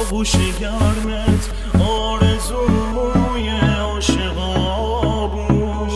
آغوش گرمت آرزوی عاشقا بود.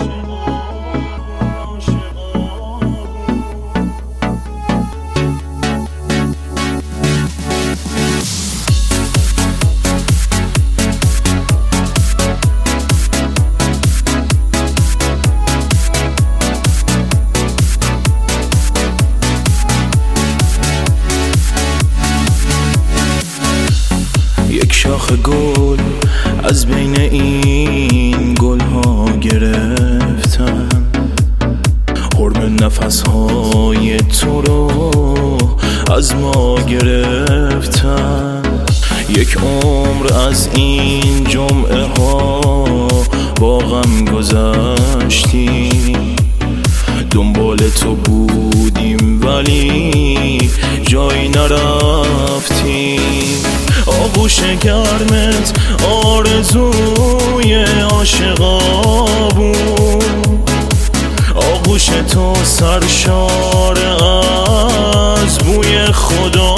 یک شاخ گل از بین این گلها گرفتم، حرم نفسهای تو رو از ما گرفتم. یک عمر از این جمعه ها با غم گذشتیم، دنبال تو بودیم ولی جایی نرفتیم. آغوش گرمت آرزوی عاشقا بود، آغوش تو سرشار از بوی خدا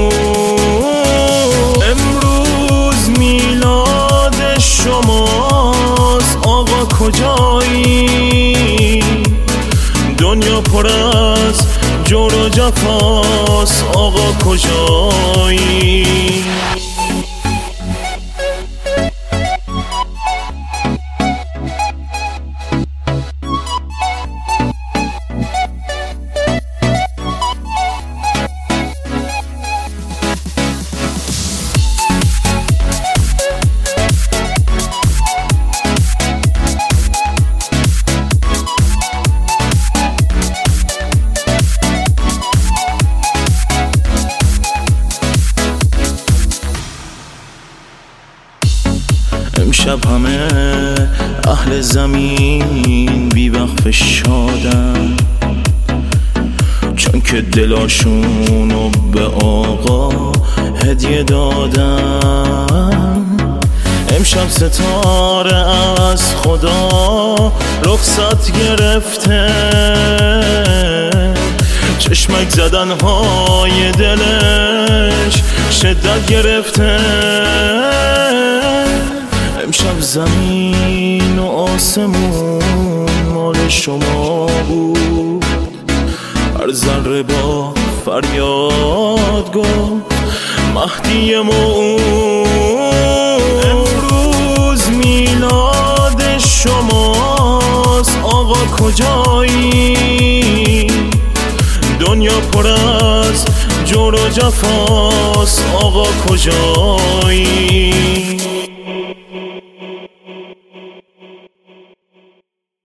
بود. امروز میلاد شماست آقا کجایی؟ دنیا پر از جور و جفاست آقا کجایی؟ امشب همه اهل زمین بی وقف شادن، چون که دلاشونو به آقا هدیه دادن. امشب ستاره از خدا رخصت گرفته، چشمک زدنهای دلش شدت گرفته. امشب زمین و آسمون مال شما بود، هر ذره با فریاد گفت مهدی موعود. امروز میلاد شماست آقا کجایی؟ دنیا پر از جور و جفاست آقا کجایی؟